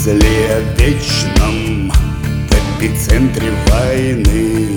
мысли о вечном в эпицентре войны.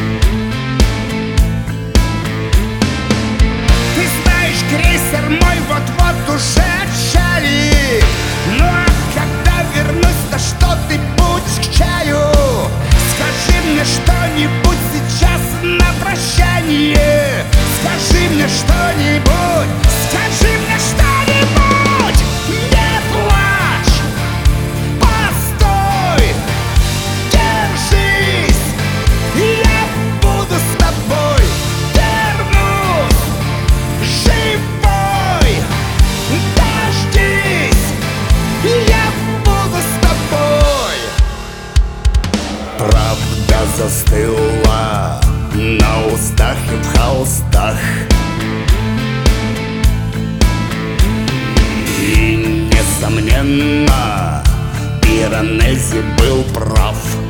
Ты знаешь, крейсер мой вот-вот уже отчали. Ну а когда вернусь, то что ты будешь к чаю? Скажи мне что-нибудь сейчас на прощание. Скажи мне что-нибудь, скажи мне что-нибудь. Не плачь, постой, держись, я буду с тобой. Вернусь живой, дождись, я буду с тобой. Правда застыла на устах и в холстах, и, несомненно, Пиранези был прав.